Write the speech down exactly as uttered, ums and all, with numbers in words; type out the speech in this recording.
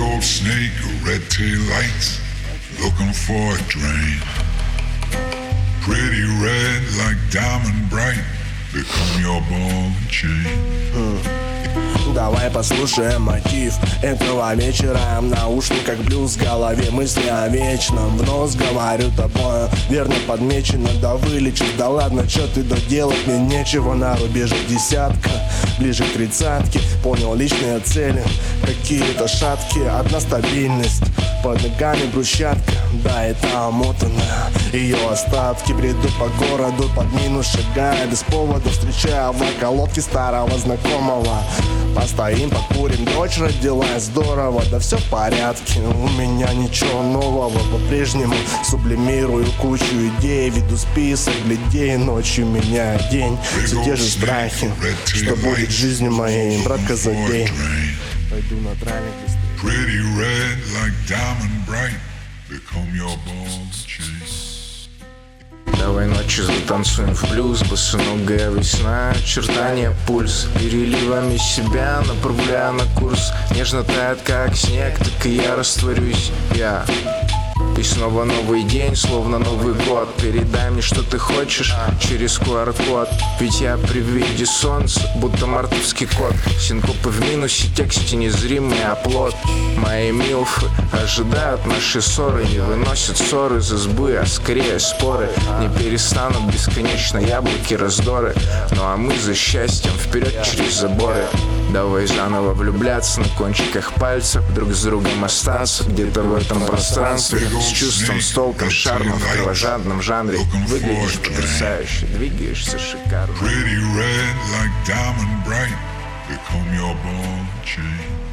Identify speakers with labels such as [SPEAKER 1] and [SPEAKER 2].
[SPEAKER 1] old snake with red tail lights, looking for a drain. Pretty red like diamond bright, become your ball and chain.
[SPEAKER 2] Давай послушаем мотив этого вечера. В наушниках блюз в голове, мысли о вечном. В нос говорю тобою, верно подмечено. Да вылечишь, да ладно, чё ты доделать мне нечего. На рубеже десятка, ближе к тридцатке. Понял личные цели, какие-то шатки. Одна стабильность, под ногами брусчатка. Да, это омотано, ее остатки. Бреду по городу, под минус шагая, без повода встречая в околотке старого знакомого. Постоим, покурим, дочь родилась, здорово, да все в порядке. У меня ничего нового, по-прежнему сублимирую кучу идей. Веду список бледей, ночью меняю день. Все те же страхи, что будет жизнью моей, братка, забей. Пойду на тралик быстрее.
[SPEAKER 3] Давай ночью затанцуем в блюз, босоногая весна, очертания пульс. Переливами себя направляя на курс. Нежно тает как снег, так и я растворюсь. Я И снова новый день, словно Новый год. Передай мне, что ты хочешь через ку ар код. Ведь я при виде солнца, будто мартовский кот. Синкопы в минусе, тексте незримый оплот. Мои милфы ожидают наши ссоры, не выносят ссоры из избы, а скорее споры. Не перестанут бесконечно яблоки раздоры. Ну а мы за счастьем вперед через заборы. Давай заново влюбляться на кончиках пальцев, друг с другом остаться где-то в этом пространстве. С чувством, с толком, шармом в кровожадном жанре. Выглядишь потрясающе, двигаешься шикарно.